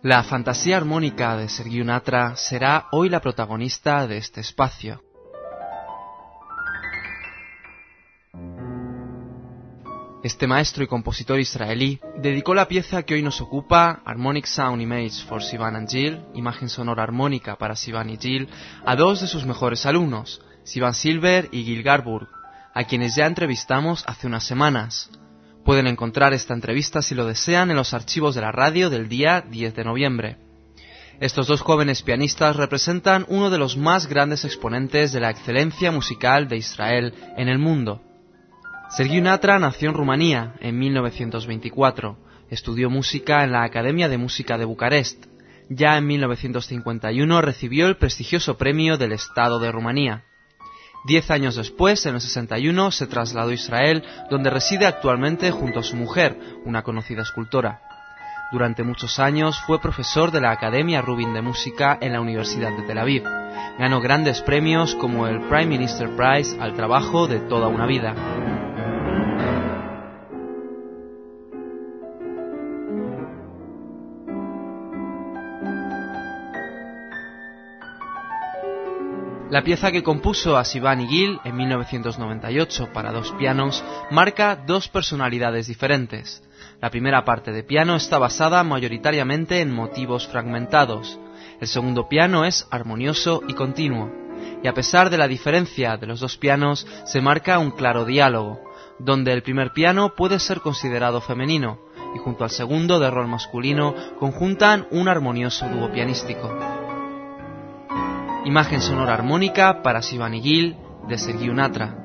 La fantasía armónica de Sergiu Natra será hoy la protagonista de este espacio. Este maestro y compositor israelí dedicó la pieza que hoy nos ocupa, Harmonic Sound Image for Sivan and Gil, imagen sonora armónica para Sivan y Gil, a dos de sus mejores alumnos, Sivan Silver y Gil Garburg, a quienes ya entrevistamos hace unas semanas. Pueden encontrar esta entrevista si lo desean en los archivos de la radio del día 10 de noviembre. Estos dos jóvenes pianistas representan uno de los más grandes exponentes de la excelencia musical de Israel en el mundo. Sergiu Natra nació en Rumanía en 1924, estudió música en la Academia de Música de Bucarest. Ya en 1951 recibió el prestigioso premio del Estado de Rumanía. 10 años después, en el 61, se trasladó a Israel, donde reside actualmente junto a su mujer, una conocida escultora. Durante muchos años fue profesor de la Academia Rubin de Música en la Universidad de Tel Aviv. Ganó grandes premios como el Prime Minister Prize al trabajo de toda una vida. La pieza que compuso a Sivan y Gil en 1998 para dos pianos marca dos personalidades diferentes. La primera parte de piano está basada mayoritariamente en motivos fragmentados. El segundo piano es armonioso y continuo. Y a pesar de la diferencia de los dos pianos, se marca un claro diálogo, donde el primer piano puede ser considerado femenino y junto al segundo de rol masculino conjuntan un armonioso dúo pianístico. Imagen sonora armónica para Sivan y Gil de Sergiu Natra.